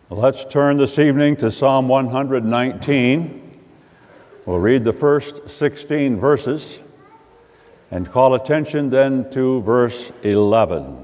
Let's turn this evening to Psalm 119. We'll read the first 16 verses and call attention then to verse 11.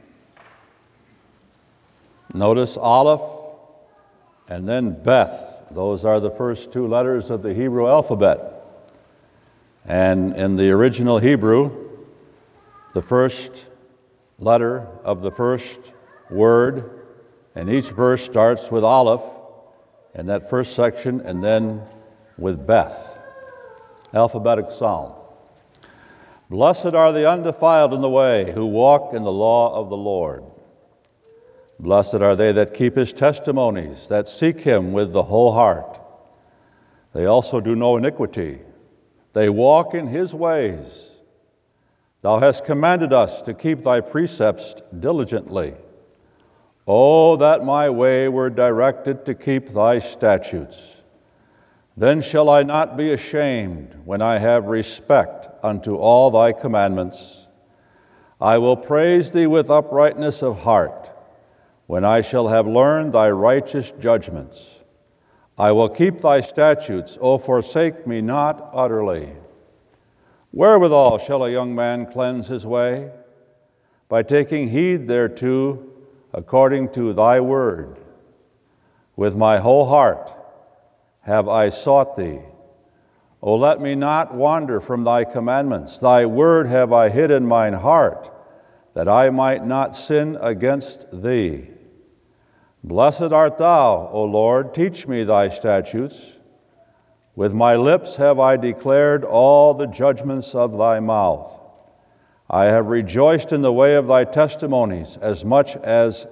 Notice Aleph and then Beth. Those are the first two letters of the Hebrew alphabet. And in the original Hebrew, the first letter of the first word, and each verse starts with Aleph in that first section and then with Beth. Alphabetic psalm. Blessed are the undefiled in the way, who walk in the law of the Lord. Blessed are they that keep his testimonies, that seek him with the whole heart. They also do no iniquity. They walk in his ways. Thou hast commanded us to keep thy precepts diligently. Oh, that my way were directed to keep thy statutes. Then shall I not be ashamed when I have respect unto all thy commandments. I will praise thee with uprightness of heart, when I shall have learned thy righteous judgments. I will keep thy statutes, O forsake me not utterly. Wherewithal shall a young man cleanse his way? By taking heed thereto, according to thy word. With my whole heart have I sought thee. O let me not wander from thy commandments. Thy word have I hid in mine heart, that I might not sin against thee. Blessed art thou, O Lord, teach me thy statutes. With my lips have I declared all the judgments of thy mouth. I have rejoiced in the way of thy testimonies as much as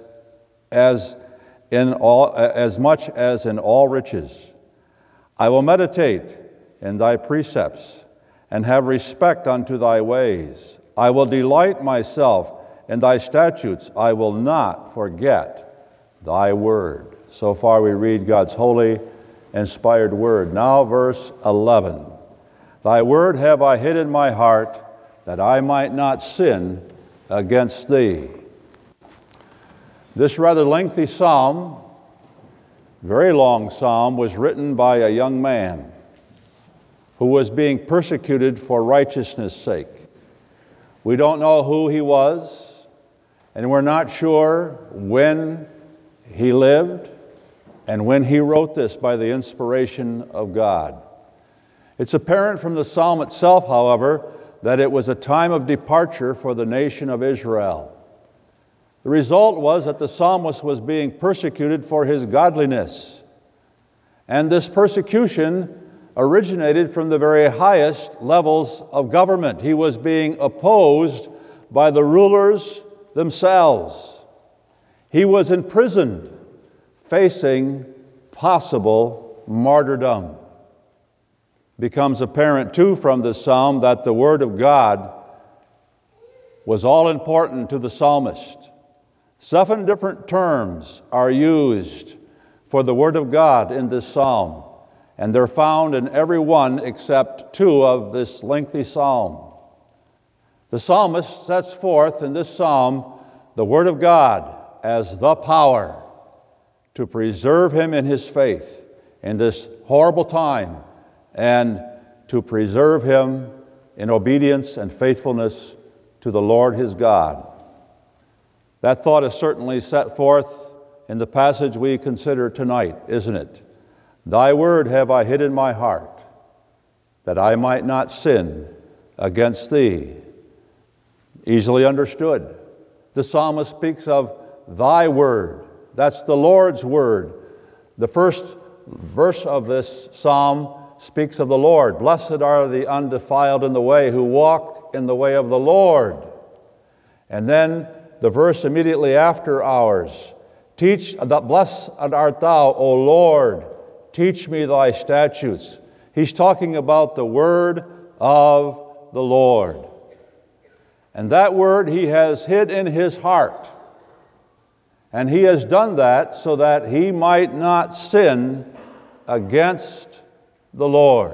in all riches. I will meditate in thy precepts and have respect unto thy ways. I will delight myself in thy statutes. I will not forget thy word. So far we read God's holy, inspired word. Now verse 11. Thy word have I hid in my heart, that I might not sin against thee. This rather lengthy psalm, very long psalm, was written by a young man who was being persecuted for righteousness' sake. We don't know who he was, and we're not sure when he lived and when he wrote this by the inspiration of God. It's apparent from the psalm itself, however, that it was a time of departure for the nation of Israel. The result was that the psalmist was being persecuted for his godliness. And this persecution originated from the very highest levels of government. He was being opposed by the rulers themselves. He was imprisoned, facing possible martyrdom. Becomes apparent, too, from this psalm that the Word of God was all important to the psalmist. 7 different terms are used for the Word of God in this psalm, and they're found in every one except 2 of this lengthy psalm. The psalmist sets forth in this psalm the Word of God as the power to preserve him in his faith in this horrible time, and to preserve him in obedience and faithfulness to the Lord his God. That thought is certainly set forth in the passage we consider tonight, isn't it? Thy word have I hid in my heart, that I might not sin against thee. Easily understood. The psalmist speaks of thy word. That's the Lord's word. The first verse of this psalm speaks of the Lord. Blessed are the undefiled in the way, who walk in the way of the Lord. And then the verse immediately after ours, blessed art thou, O Lord, teach me thy statutes. He's talking about the word of the Lord. And that word he has hid in his heart. And he has done that so that he might not sin against the Lord.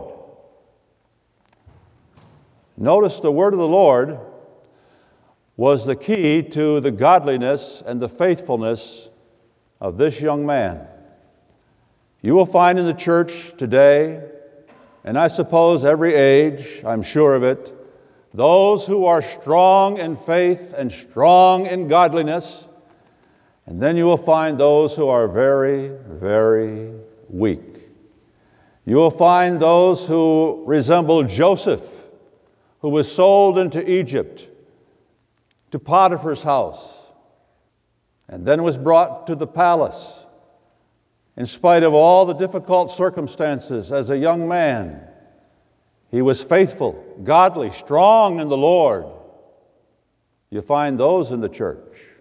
Notice the word of the Lord was the key to the godliness and the faithfulness of this young man. You will find in the church today, and I suppose every age, I'm sure of it, those who are strong in faith and strong in godliness, and then you will find those who are very, very weak. You will find those who resemble Joseph, who was sold into Egypt, to Potiphar's house, and then was brought to the palace. In spite of all the difficult circumstances, as a young man, he was faithful, godly, strong in the Lord. You find those in the church.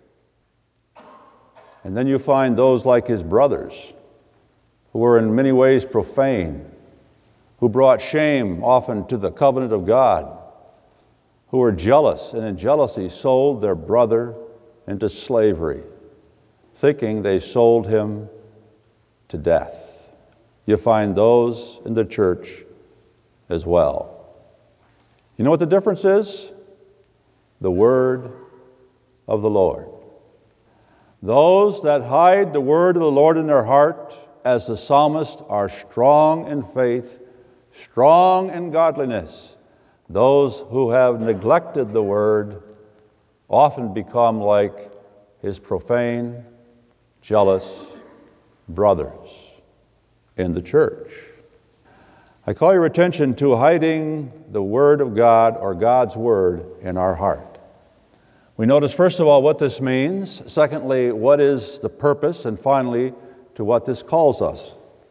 And then you find those like his brothers, who were in many ways profane, who brought shame often to the covenant of God, who were jealous, and in jealousy sold their brother into slavery, thinking they sold him to death. You find those in the church as well. You know what the difference is? The word of the Lord. Those that hide the word of the Lord in their heart, as the psalmist, are strong in faith, strong in godliness. Those who have neglected the word often become like his profane, jealous brothers in the church. I call your attention to hiding the Word of God, or God's Word, in our heart. We notice, first of all, what this means. Secondly, what is the purpose? And finally, to what this calls us.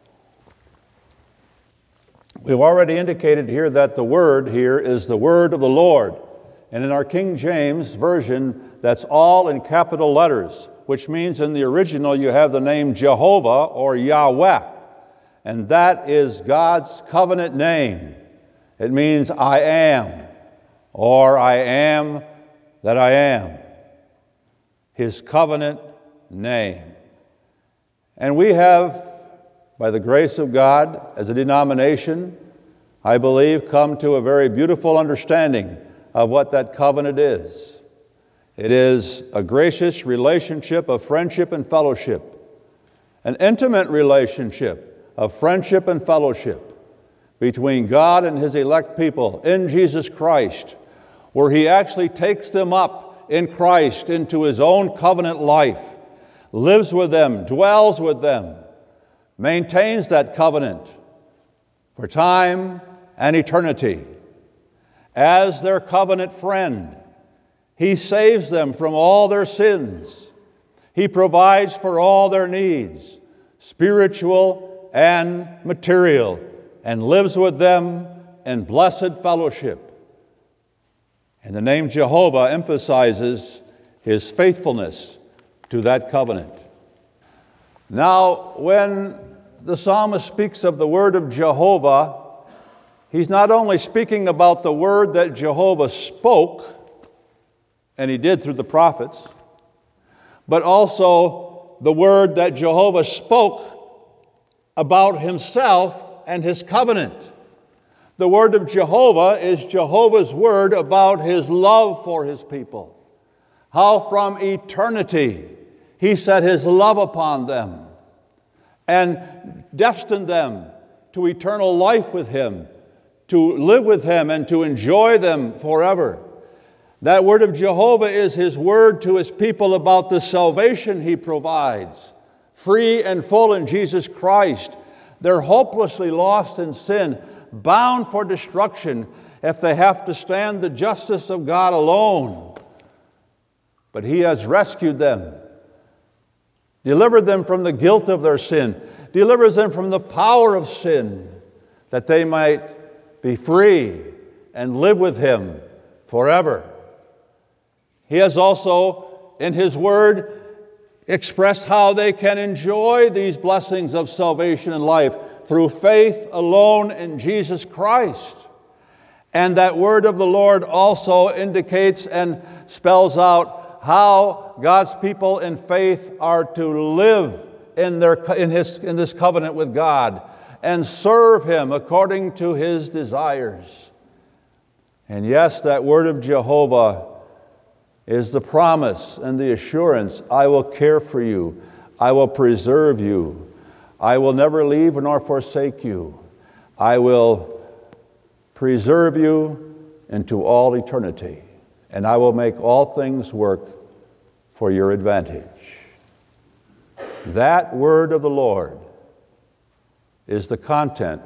We've already indicated here that the word here is the word of the Lord. And in our King James Version, that's all in capital letters, which means in the original you have the name Jehovah or Yahweh. And that is God's covenant name. It means I am, or I am that I am. His covenant name. And we have, by the grace of God, as a denomination, I believe, come to a very beautiful understanding of what that covenant is. It is a gracious relationship of friendship and fellowship, an intimate relationship of friendship and fellowship between God and His elect people in Jesus Christ, where He actually takes them up in Christ into His own covenant life, lives with them, dwells with them, maintains that covenant for time and eternity. As their covenant friend, He saves them from all their sins. He provides for all their needs, spiritual and material, and lives with them in blessed fellowship. And the name Jehovah emphasizes His faithfulness to that covenant. Now, when the psalmist speaks of the word of Jehovah, he's not only speaking about the word that Jehovah spoke, and He did through the prophets, but also the word that Jehovah spoke about Himself and His covenant. The word of Jehovah is Jehovah's word about His love for His people. How from eternity He set His love upon them and destined them to eternal life with Him, to live with Him and to enjoy them forever. That word of Jehovah is His word to His people about the salvation He provides, free and full in Jesus Christ. They're hopelessly lost in sin, bound for destruction if they have to stand the justice of God alone. But He has rescued them, delivered them from the guilt of their sin, delivers them from the power of sin, that they might be free and live with Him forever. He has also, in His Word, expressed how they can enjoy these blessings of salvation and life through faith alone in Jesus Christ. And that word of the Lord also indicates and spells out how God's people in faith are to live in this covenant with God and serve Him according to His desires. And yes, that word of Jehovah is the promise and the assurance, I will care for you. I will preserve you. I will never leave nor forsake you. I will preserve you into all eternity, and I will make all things work for your advantage. That word of the Lord is the content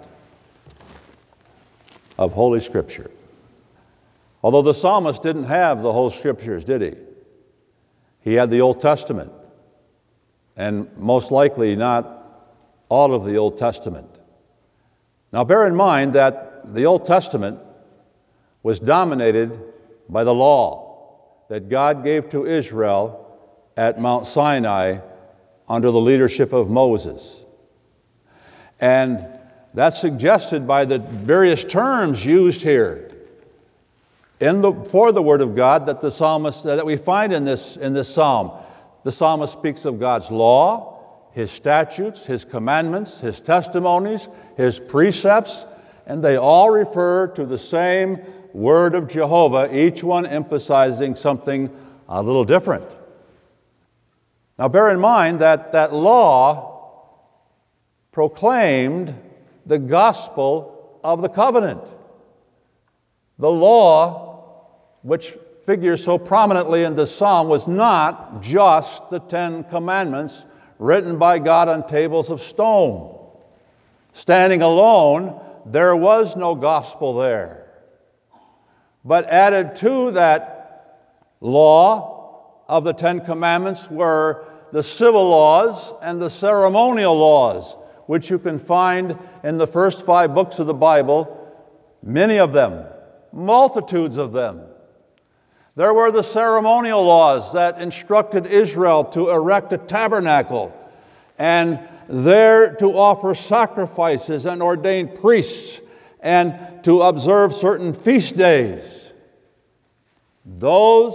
of Holy Scripture. Although the psalmist didn't have the whole Scriptures, did he? He had the Old Testament, and most likely not all of the Old Testament. Now bear in mind that the Old Testament was dominated by the law that God gave to Israel at Mount Sinai under the leadership of Moses. And that's suggested by the various terms used here for the Word of God that we find in this psalm. The psalmist speaks of God's law, His statutes, His commandments, His testimonies, His precepts, and they all refer to the same word of Jehovah, each one emphasizing something a little different. Now bear in mind that law proclaimed the gospel of the covenant. The law, which figures so prominently in this psalm, was not just the 10 Commandments written by God on tables of stone. Standing alone, there was no gospel there. But added to that law of the 10 Commandments were the civil laws and the ceremonial laws, which you can find in the first 5 books of the Bible, many of them, multitudes of them. There were the ceremonial laws that instructed Israel to erect a tabernacle and there to offer sacrifices and ordain priests and to observe certain feast days. Those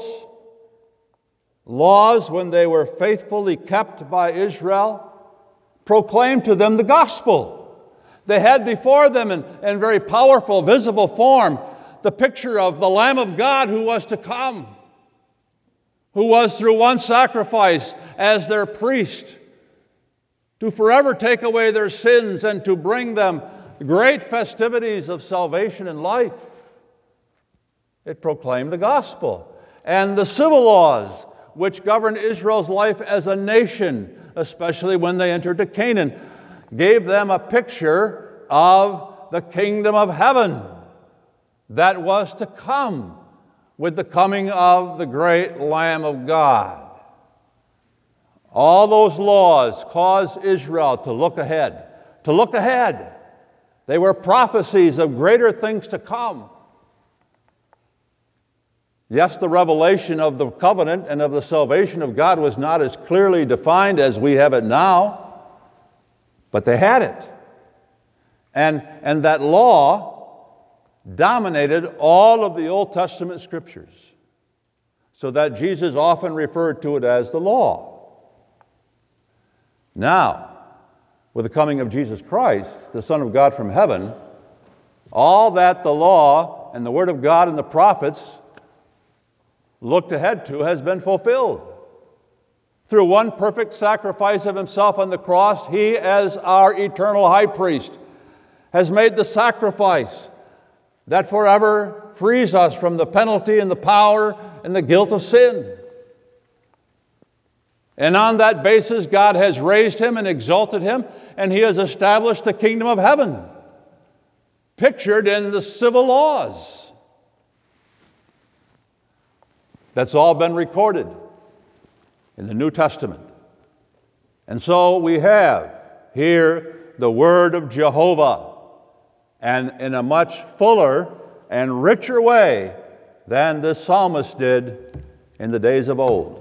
laws, when they were faithfully kept by Israel, proclaimed to them the gospel. They had before them in very powerful, visible form the picture of the Lamb of God who was to come, who was through one sacrifice as their priest to forever take away their sins and to bring them great festivities of salvation and life. It proclaimed the gospel. And the civil laws, which governed Israel's life as a nation, especially when they entered to Canaan, gave them a picture of the kingdom of heaven that was to come with the coming of the great Lamb of God. All those laws caused Israel to look ahead. To look ahead. They were prophecies of greater things to come. Yes, the revelation of the covenant and of the salvation of God was not as clearly defined as we have it now, but they had it. And that law dominated all of the Old Testament scriptures, so that Jesus often referred to it as the law. Now, with the coming of Jesus Christ, the Son of God from heaven, all that the law and the Word of God and the prophets looked ahead to has been fulfilled. Through one perfect sacrifice of Himself on the cross, He, as our eternal high priest, has made the sacrifice that forever frees us from the penalty and the power and the guilt of sin. And on that basis, God has raised Him and exalted Him, and He has established the kingdom of heaven, pictured in the civil laws. That's all been recorded in the New Testament. And so we have here the word of Jehovah, and in a much fuller and richer way than the psalmist did in the days of old.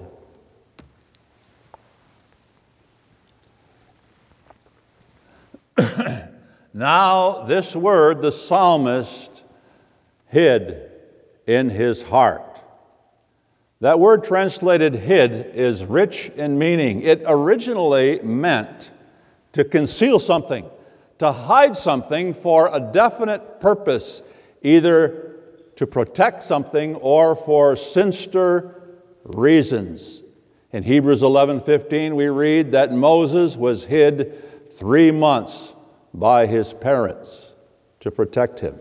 Now, this word the psalmist hid in his heart. That word translated hid is rich in meaning. It originally meant to conceal something, to hide something for a definite purpose, either to protect something or for sinister reasons. In Hebrews 11:15, we read that Moses was hid 3 months by his parents to protect him.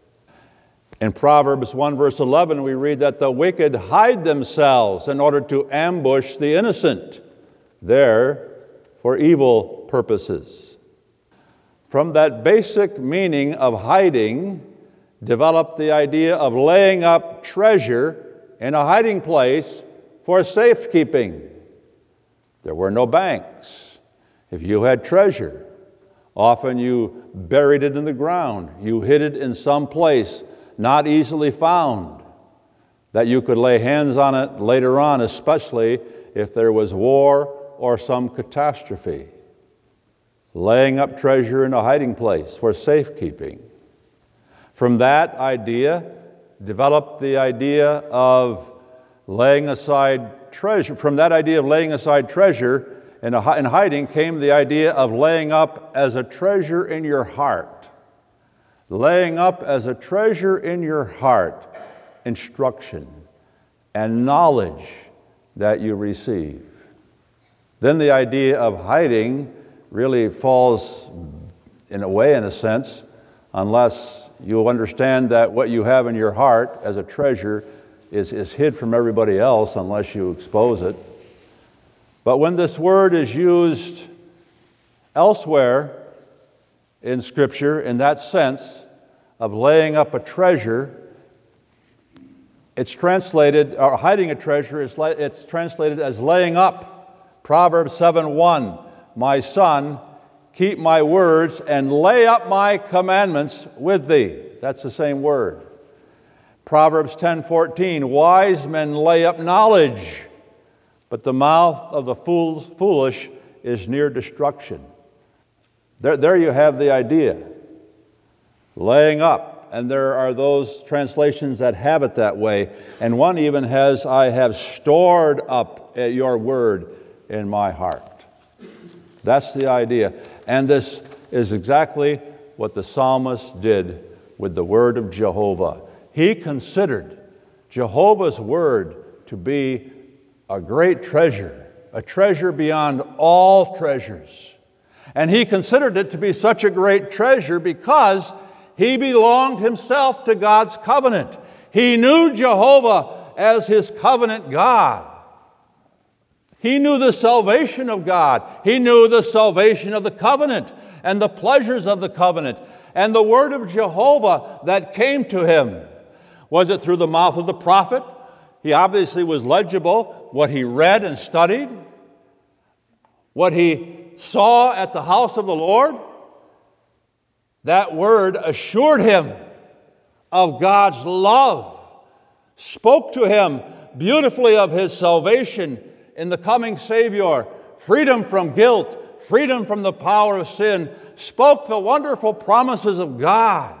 In Proverbs 1 verse 11, we read that the wicked hide themselves in order to ambush the innocent, there for evil purposes. From that basic meaning of hiding developed the idea of laying up treasure in a hiding place for safekeeping. There were no banks. If you had treasure, often you buried it in the ground. You hid it in some place not easily found, that you could lay hands on it later on, especially if there was war or some catastrophe. Laying up treasure in a hiding place for safekeeping. From that idea developed the idea of laying aside treasure. From that idea of laying aside treasure in hiding came the idea of laying up as a treasure in your heart. Laying up as a treasure in your heart instruction and knowledge that you receive. Then the idea of hiding really falls in a sense, unless you understand that what you have in your heart as a treasure is hid from everybody else unless you expose it. But when this word is used elsewhere in Scripture, in that sense of laying up a treasure, it's translated, or hiding a treasure, it's translated as laying up. Proverbs 7:1, my son, keep my words and lay up my commandments with thee. That's the same word. Proverbs 10:14, wise men lay up knowledge, but the mouth of the foolish is near destruction. There you have the idea. Laying up. And there are those translations that have it that way. And one even has, I have stored up your word in my heart. That's the idea. And this is exactly what the psalmist did with the word of Jehovah. He considered Jehovah's word to be a great treasure, a treasure beyond all treasures. And he considered it to be such a great treasure because he belonged himself to God's covenant. He knew Jehovah as his covenant God. He knew the salvation of God. He knew the salvation of the covenant and the pleasures of the covenant and the word of Jehovah that came to him. Was it through the mouth of the prophet? He obviously was legible, what he read and studied, what he saw at the house of the Lord. That word assured him of God's love, spoke to him beautifully of his salvation in the coming Savior, freedom from guilt, freedom from the power of sin, spoke the wonderful promises of God.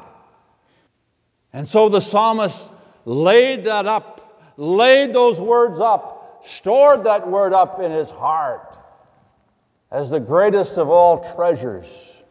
And so the psalmist laid that up, laid those words up, stored that word up in his heart as the greatest of all treasures.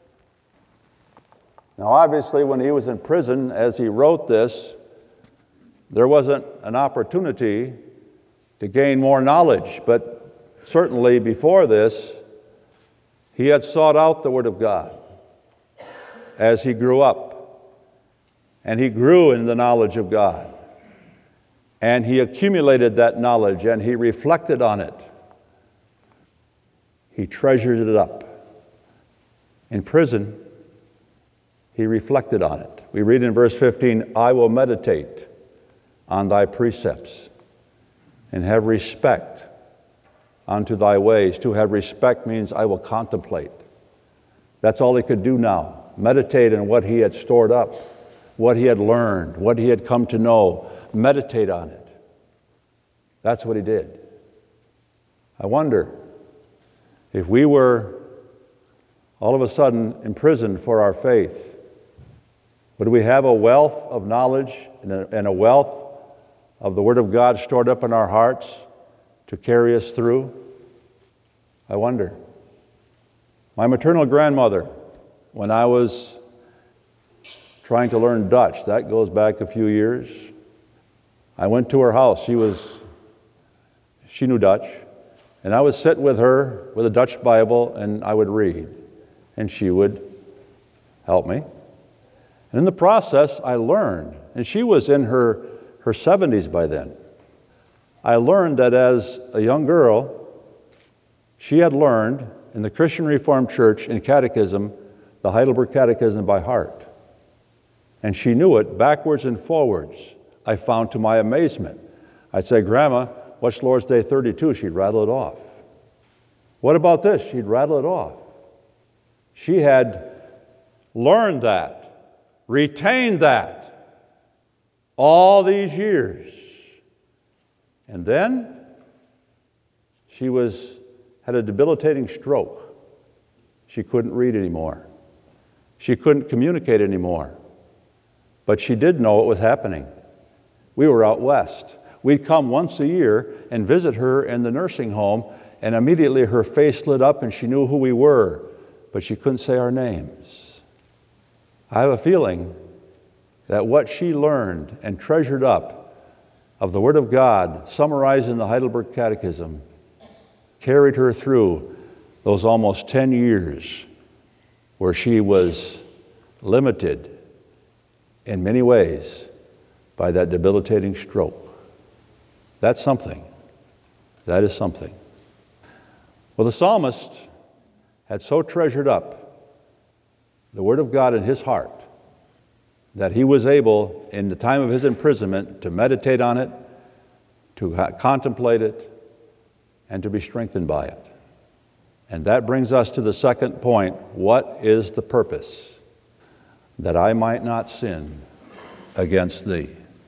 Now, obviously, when he was in prison, as he wrote this, there wasn't an opportunity to gain more knowledge. But certainly before this, he had sought out the Word of God as he grew up. And he grew in the knowledge of God. And he accumulated that knowledge and he reflected on it. He treasured it up. In prison, he reflected on it. We read in verse 15, I will meditate on thy precepts and have respect unto thy ways. To have respect means I will contemplate. That's all he could do now. Meditate on what he had stored up, what he had learned, what he had come to know. Meditate on it. That's what he did. I wonder if we were all of a sudden imprisoned for our faith, would we have a wealth of knowledge and a wealth of the Word of God stored up in our hearts to carry us through? I wonder. My maternal grandmother, when I was trying to learn Dutch, that goes back a few years, I went to her house. She knew Dutch, And I would sit with her with a Dutch Bible, and I would read. And she would help me. And in the process, I learned, and she was in her 70s by then. I learned that as a young girl, she had learned in the Christian Reformed Church in catechism, the Heidelberg Catechism by heart. And she knew it backwards and forwards, I found to my amazement. I'd say, Grandma, what's Lord's Day 32? She'd rattle it off. What about this? She'd rattle it off. She had learned that, retained that all these years. And then she had a debilitating stroke. She couldn't read anymore. She couldn't communicate anymore. But she did know what was happening. We were out west. We'd come once a year and visit her in the nursing home, and immediately her face lit up and she knew who we were, but she couldn't say our names. I have a feeling that what she learned and treasured up of the Word of God, summarized in the Heidelberg Catechism, carried her through those almost 10 years where she was limited in many ways by that debilitating stroke. That's something. That is something. Well, the psalmist had so treasured up the Word of God in his heart that he was able, in the time of his imprisonment, to meditate on it, to contemplate it, and to be strengthened by it. And that brings us to the second point. What is the purpose? That I might not sin against thee.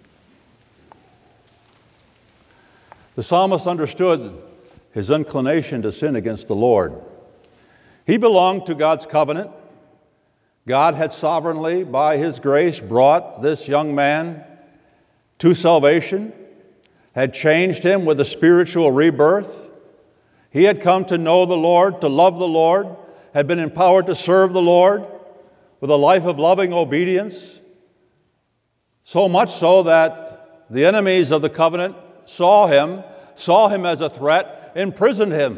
The psalmist understood his inclination to sin against the Lord. He belonged to God's covenant. God had sovereignly, by His grace, brought this young man to salvation, had changed him with a spiritual rebirth. He had come to know the Lord, to love the Lord, had been empowered to serve the Lord with a life of loving obedience, so much so that the enemies of the covenant saw him as a threat, imprisoned him.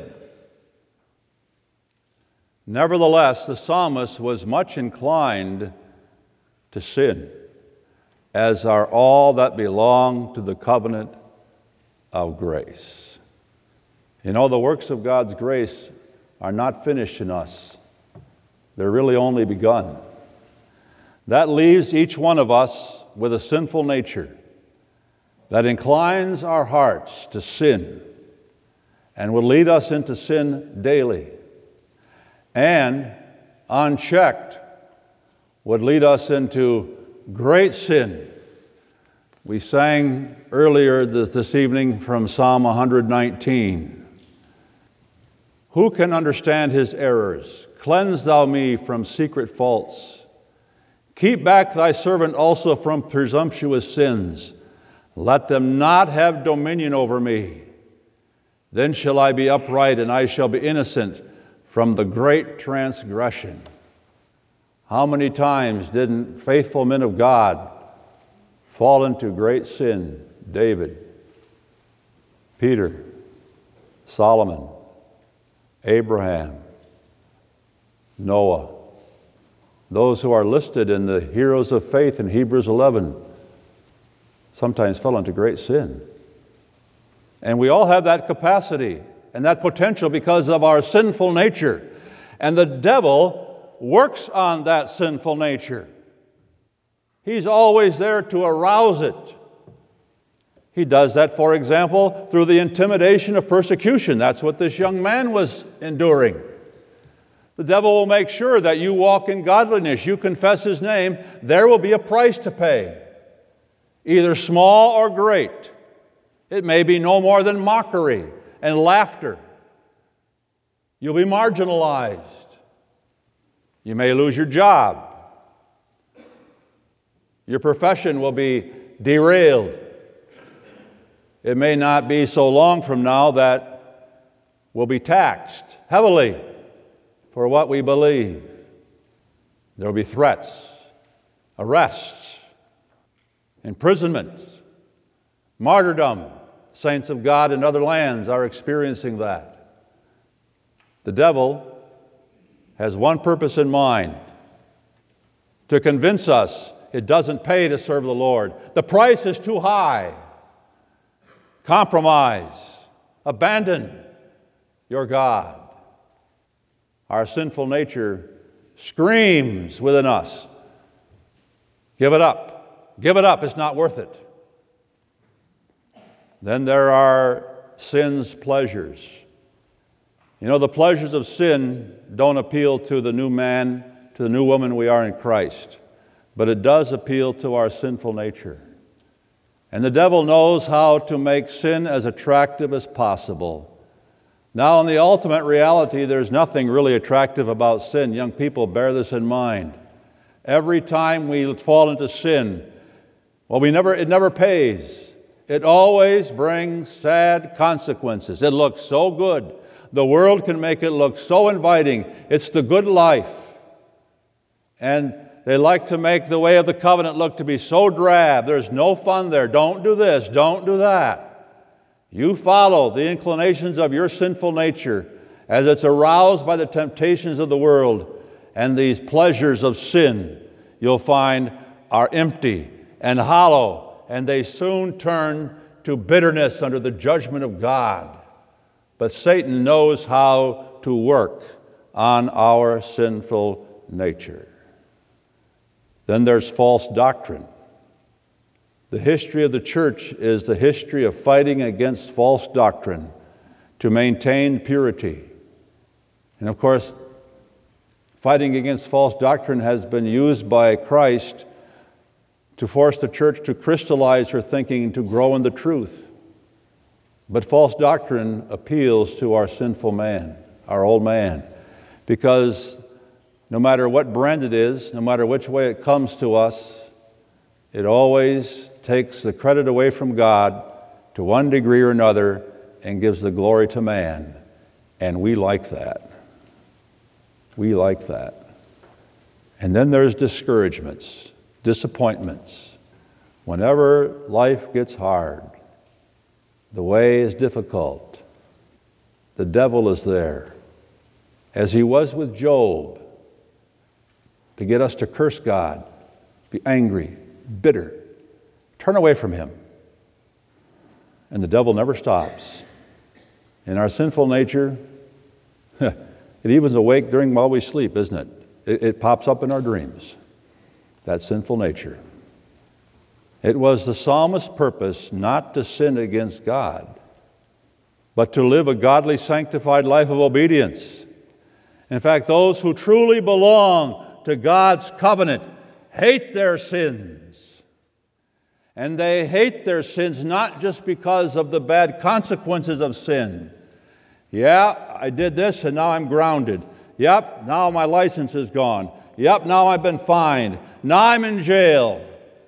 Nevertheless, the psalmist was much inclined to sin, as are all that belong to the covenant of grace. You know, the works of God's grace are not finished in us. They're really only begun. That leaves each one of us with a sinful nature that inclines our hearts to sin and will lead us into sin daily, and unchecked would lead us into great sin. We sang earlier this evening from Psalm 119. Who can understand his errors? Cleanse thou me from secret faults. Keep back thy servant also from presumptuous sins. Let them not have dominion over me. Then shall I be upright, and I shall be innocent from the great transgression. How many times didn't faithful men of God fall into great sin? David, Peter, Solomon, Abraham, Noah. Those who are listed in the heroes of faith in Hebrews 11 sometimes fell into great sin. And we all have that capacity and that potential because of our sinful nature. And the devil works on that sinful nature. He's always there to arouse it. He does that, for example, through the intimidation of persecution. That's what this young man was enduring. The devil will make sure that you walk in godliness, you confess his name. There will be a price to pay, either small or great. It may be no more than mockery and laughter. You'll be marginalized. You may lose your job. Your profession will be derailed. It may not be so long from now that we'll be taxed heavily for what we believe. There will be threats, arrests, imprisonments, martyrdom. Saints of God in other lands are experiencing that. The devil has one purpose in mind: to convince us it doesn't pay to serve the Lord. The price is too high. Compromise. Abandon your God. Our sinful nature screams within us, give it up. Give it up. It's not worth it. Then there are sin's pleasures. You know, the pleasures of sin don't appeal to the new man, to the new woman we are in Christ, but it does appeal to our sinful nature. And the devil knows how to make sin as attractive as possible. Now, in the ultimate reality, there's nothing really attractive about sin. Young people, bear this in mind. Every time we fall into sin, it never pays. It always brings sad consequences. It looks so good. The world can make it look so inviting. It's the good life. And they like to make the way of the covenant look to be so drab. There's no fun there. Don't do this. Don't do that. You follow the inclinations of your sinful nature as it's aroused by the temptations of the world, and these pleasures of sin, you'll find, are empty and hollow, and they soon turn to bitterness under the judgment of God. But Satan knows how to work on our sinful nature. Then there's false doctrine. The history of the church is the history of fighting against false doctrine to maintain purity. And of course, fighting against false doctrine has been used by Christ to force the church to crystallize her thinking and to grow in the truth. But false doctrine appeals to our sinful man, our old man, because no matter what brand it is, no matter which way it comes to us, it always takes the credit away from God to one degree or another and gives the glory to man. And we like that. We like that. And then there's discouragements, disappointments. Whenever life gets hard, the way is difficult, the devil is there, as he was with Job, to get us to curse God, be angry, bitter, turn away from him. And the devil never stops. In our sinful nature, it even's awake while we sleep, isn't it? It pops up in our dreams, that sinful nature. It was the psalmist's purpose not to sin against God, but to live a godly, sanctified life of obedience. In fact, those who truly belong to God's covenant hate their sins. And they hate their sins not just because of the bad consequences of sin. Yeah, I did this and now I'm grounded. Yep, now my license is gone. Yep, now I've been fined. Now I'm in jail.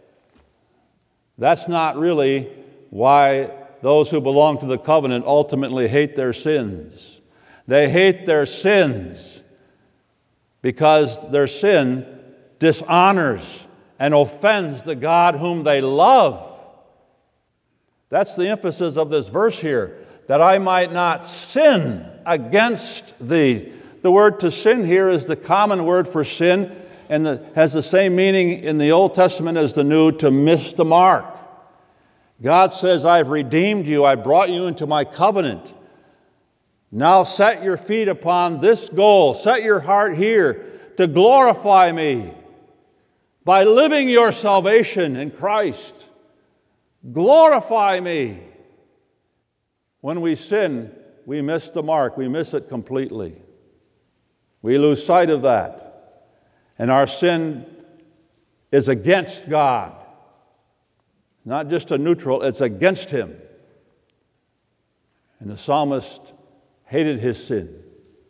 That's not really why those who belong to the covenant ultimately hate their sins. They hate their sins because their sin dishonors and offends the God whom they love. That's the emphasis of this verse here, that I might not sin against thee. The word to sin here is the common word for sin, and has the same meaning in the Old Testament as the New, to miss the mark. God says, I've redeemed you, I brought you into my covenant. Now set your feet upon this goal, set your heart here to glorify me by living your salvation in Christ. Glorify me. When we sin, we miss the mark, we miss it completely. We lose sight of that. And our sin is against God. Not just a neutral, it's against him. And the psalmist hated his sin.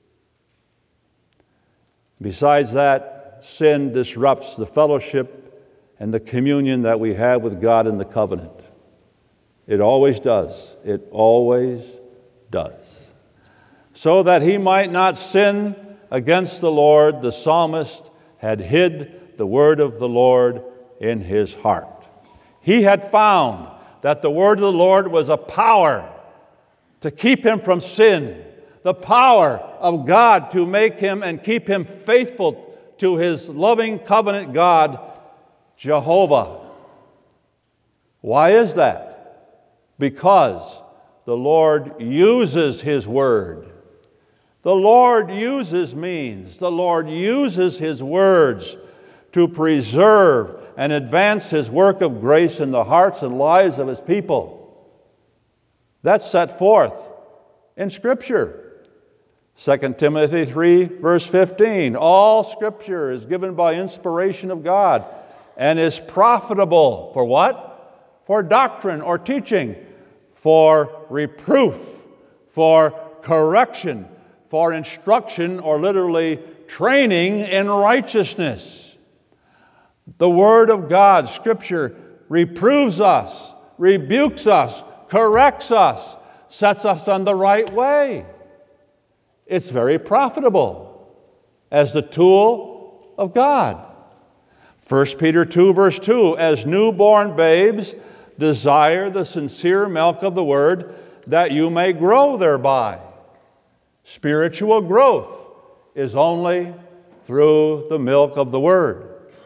Besides that, sin disrupts the fellowship and the communion that we have with God in the covenant. It always does. It always does. So that he might not sin against the Lord, the psalmist had hid the word of the Lord in his heart. He had found that the word of the Lord was a power to keep him from sin, the power of God to make him and keep him faithful to his loving covenant God, Jehovah. Why is that? Because the Lord uses his word. The Lord uses means. The Lord uses his words to preserve and advance his work of grace in the hearts and lives of his people. That's set forth in Scripture. 2 Timothy 3, verse 15. All Scripture is given by inspiration of God and is profitable for what? For doctrine or teaching, for reproof, for correction, for instruction, or literally training in righteousness. The Word of God, Scripture, reproves us, rebukes us, corrects us, sets us on the right way. It's very profitable as the tool of God. 1 Peter 2, verse 2, as newborn babes, desire the sincere milk of the Word, that you may grow thereby. Spiritual growth is only through the milk of the Word.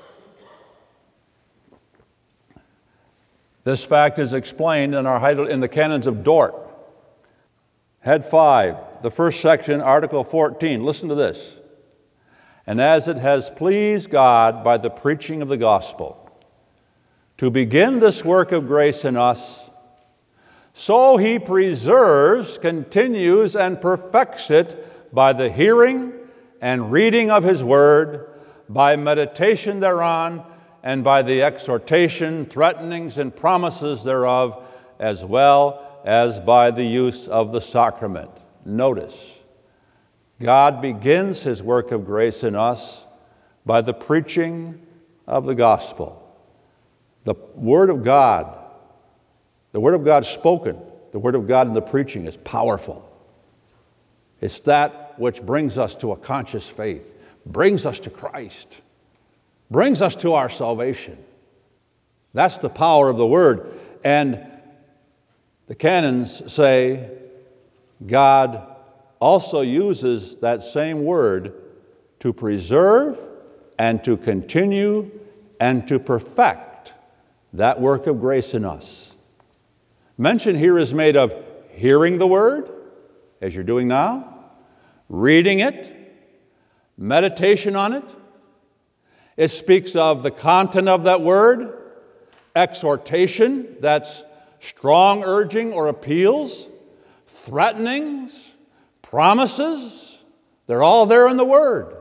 This fact is explained in the Canons of Dort. Head 5, the first section, Article 14. Listen to this. And as it has pleased God by the preaching of the gospel to begin this work of grace in us, so he preserves, continues, and perfects it by the hearing and reading of his word, by meditation thereon, and by the exhortation, threatenings, and promises thereof, as well as by the use of the sacrament. Notice, God begins his work of grace in us by the preaching of the gospel. The Word of God spoken, the Word of God in the preaching is powerful. It's that which brings us to a conscious faith, brings us to Christ, brings us to our salvation. That's the power of the Word. And the canons say God also uses that same Word to preserve and to continue and to perfect that work of grace in us. Mention here is made of hearing the Word, as you're doing now, reading it, meditation on it. It speaks of the content of that Word, exhortation, that's strong urging or appeals, threatenings, promises. They're all there in the Word.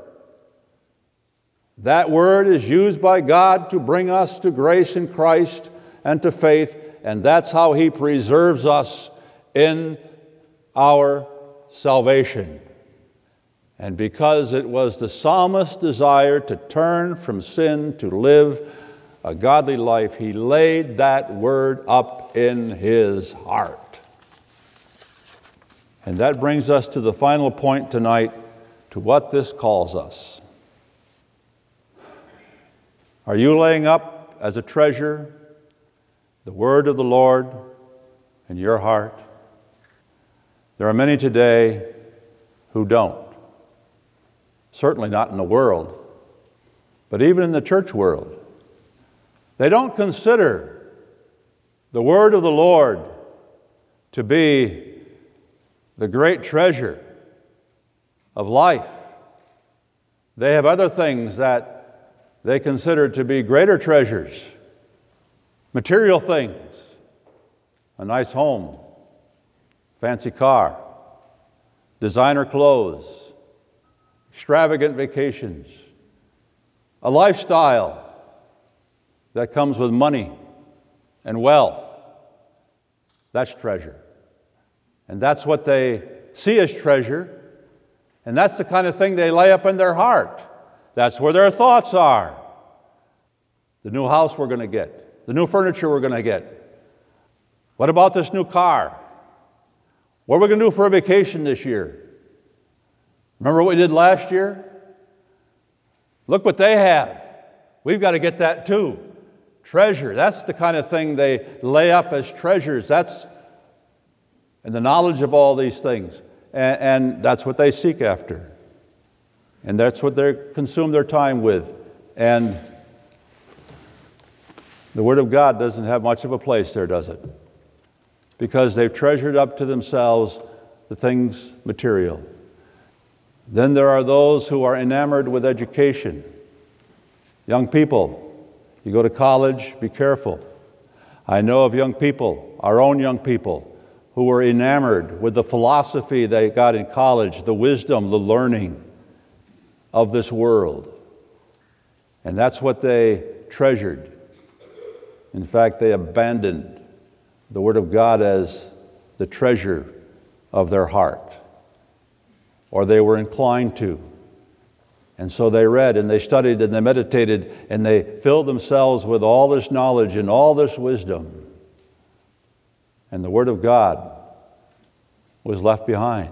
That Word is used by God to bring us to grace in Christ and to faith, and that's how he preserves us in our salvation. And because it was the psalmist's desire to turn from sin to live a godly life, he laid that Word up in his heart. And that brings us to the final point tonight, to what this calls us. Are you laying up as a treasure the Word of the Lord in your heart? There are many today who don't. Certainly not in the world, but even in the church world. They don't consider the Word of the Lord to be the great treasure of life. They have other things that they consider to be greater treasures. Material things, a nice home, fancy car, designer clothes, extravagant vacations, a lifestyle that comes with money and wealth. That's treasure. And that's what they see as treasure, and that's the kind of thing they lay up in their heart. That's where their thoughts are. The new house we're going to get, the new furniture we're going to get. What about this new car? What are we going to do for a vacation this year? Remember what we did last year? Look what they have. We've got to get that too. Treasure, that's the kind of thing they lay up as treasures. That's, and the knowledge of all these things. and that's what they seek after. And that's what they consume their time with. And the Word of God doesn't have much of a place there, does it? Because they've treasured up to themselves the things material. Then there are those who are enamored with education. Young people, you go to college, be careful. I know of young people, our own young people, who were enamored with the philosophy they got in college, the wisdom, the learning of this world. And that's what they treasured. In fact, they abandoned the Word of God as the treasure of their heart, or they were inclined to. And so they read and they studied and they meditated and they filled themselves with all this knowledge and all this wisdom. And the Word of God was left behind.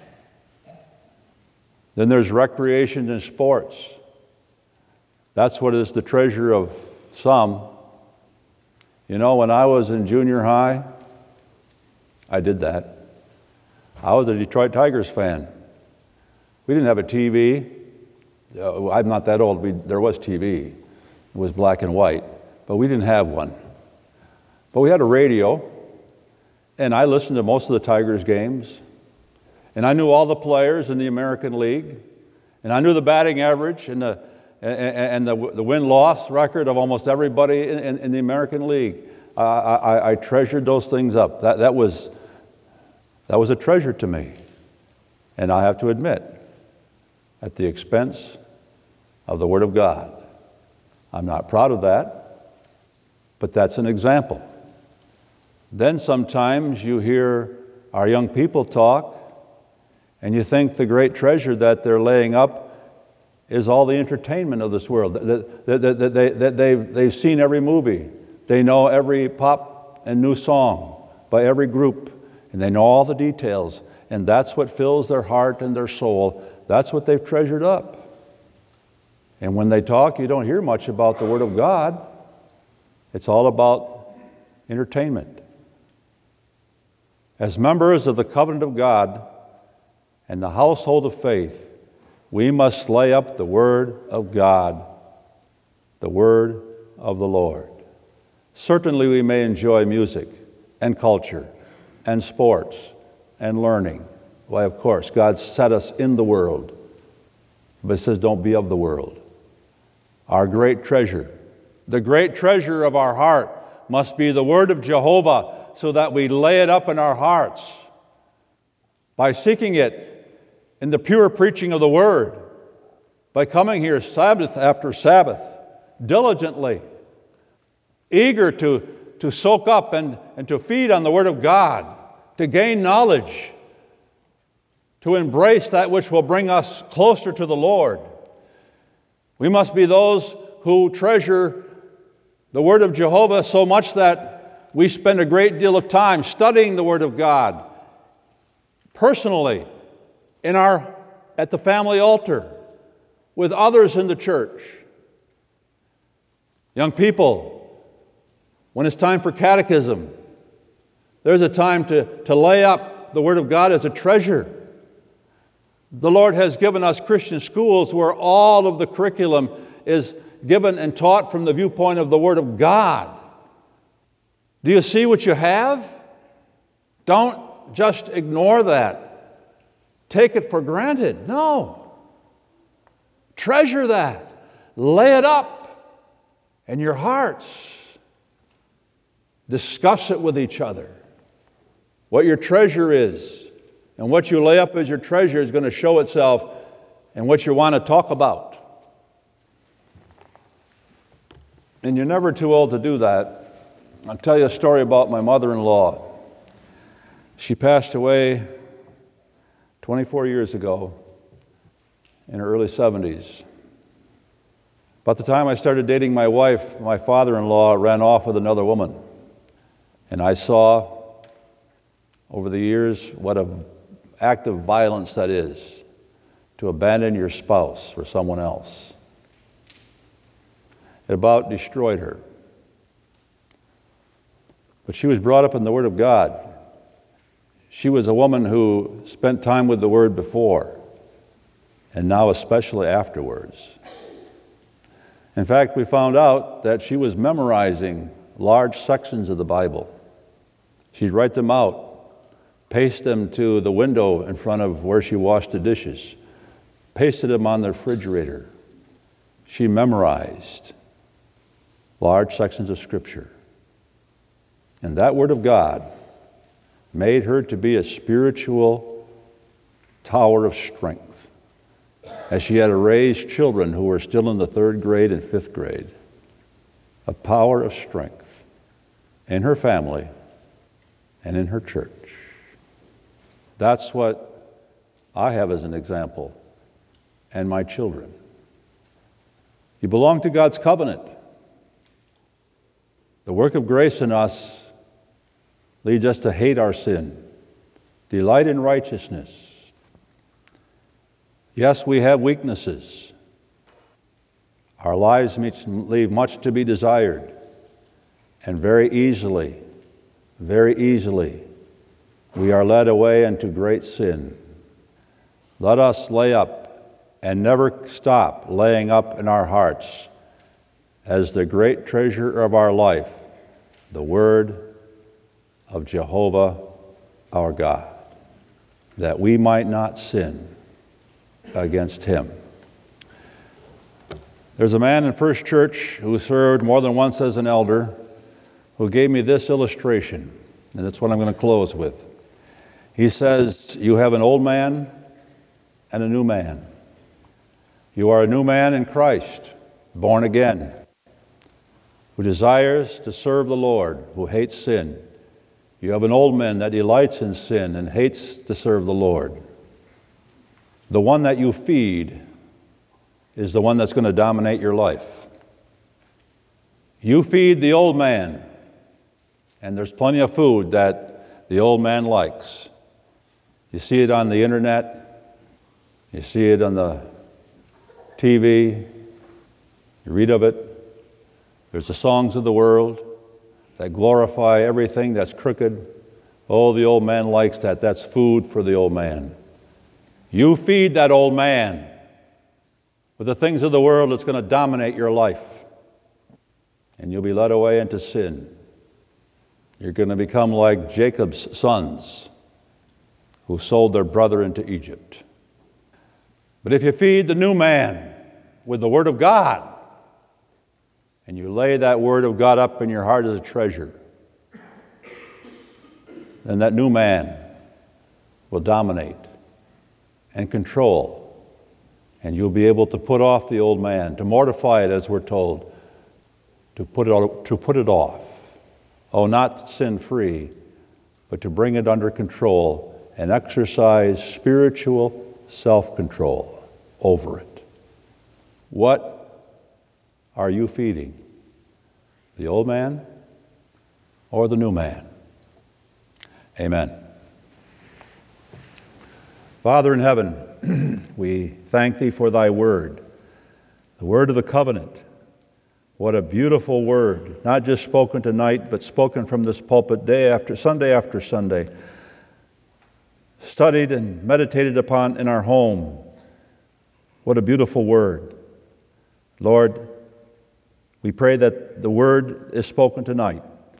Then there's recreation and sports. That's what is the treasure of some. You know, when I was in junior high, I did that. I was a Detroit Tigers fan. We didn't have a TV. I'm not that old. There was TV. It was black and white, but we didn't have one. But we had a radio, and I listened to most of the Tigers games, and I knew all the players in the American League, and I knew the batting average and the win-loss record of almost everybody in the American League. I treasured those things up. That was a treasure to me, and I have to admit, at the expense of the Word of God. I'm not proud of that, but that's an example. Then sometimes you hear our young people talk, and you think the great treasure that they're laying up is all the entertainment of this world. They've seen every movie. They know every pop and new song by every group, and they know all the details, and that's what fills their heart and their soul. That's what they've treasured up. And when they talk, you don't hear much about the Word of God. It's all about entertainment. As members of the covenant of God and the household of faith, we must lay up the Word of God, the Word of the Lord. Certainly we may enjoy music and culture and sports and learning. Why, of course, God set us in the world, but it says don't be of the world. Our great treasure, the great treasure of our heart must be the Word of Jehovah, so that we lay it up in our hearts by seeking it in the pure preaching of the Word, by coming here Sabbath after Sabbath, diligently, eager to soak up and to feed on the Word of God, to gain knowledge, to embrace that which will bring us closer to the Lord. We must be those who treasure the Word of Jehovah so much that we spend a great deal of time studying the Word of God, personally, at the family altar, with others in the church. Young people, when it's time for catechism, there's a time to lay up the Word of God as a treasure. The Lord has given us Christian schools where all of the curriculum is given and taught from the viewpoint of the Word of God. Do you see what you have? Don't just ignore that. Take it for granted. No. Treasure that. Lay it up in your hearts. Discuss it with each other. What your treasure is and what you lay up as your treasure is going to show itself in what you want to talk about. And you're never too old to do that. I'll tell you a story about my mother-in-law. She passed away 24 years ago in her early 70s. About the time I started dating my wife, my father-in-law ran off with another woman. And I saw over the years what an act of violence that is, to abandon your spouse for someone else. It about destroyed her. But she was brought up in the Word of God. She was a woman who spent time with the Word before, and now especially afterwards. In fact, we found out that she was memorizing large sections of the Bible. She'd write them out, paste them to the window in front of where she washed the dishes, pasted them on the refrigerator. She memorized large sections of Scripture. And that Word of God made her to be a spiritual tower of strength, as she had to raise children who were still in the 3rd grade and 5th grade. A power of strength in her family and in her church. That's what I have as an example, and my children. You belong to God's covenant. The work of grace in us leads us to hate our sin, delight in righteousness. Yes, we have weaknesses. Our lives leave much to be desired, and very easily, we are led away into great sin. Let us lay up and never stop laying up in our hearts as the great treasure of our life, the Word of Jehovah our God, that we might not sin against Him. There's a man in First Church who served more than once as an elder who gave me this illustration, and that's what I'm going to close with. He says, you have an old man and a new man. You are a new man in Christ, born again, who desires to serve the Lord, who hates sin. You have an old man that delights in sin and hates to serve the Lord. The one that you feed is the one that's going to dominate your life. You feed the old man, and there's plenty of food that the old man likes. You see it on the internet, you see it on the TV, you read of it. There's the songs of the world that glorify everything that's crooked. Oh, the old man likes that. That's food for the old man. You feed that old man with the things of the world that's going to dominate your life, and you'll be led away into sin. You're going to become like Jacob's sons who sold their brother into Egypt. But if you feed the new man with the Word of God, and you lay that Word of God up in your heart as a treasure, then that new man will dominate and control, and you'll be able to put off the old man, to mortify it, as we're told, to put it off. Oh, not sin-free, but to bring it under control and exercise spiritual self-control over it. What are you feeding? The old man or the new man? Amen. Father in heaven, we thank Thee for Thy Word, the Word of the covenant. What a beautiful word, not just spoken tonight, but spoken from this pulpit Sunday after Sunday, studied and meditated upon in our home. What a beautiful word. Lord, we pray that the word is spoken tonight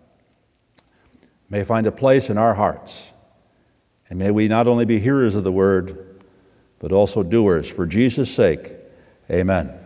may find a place in our hearts, and may we not only be hearers of the word, but also doers. For Jesus' sake, amen.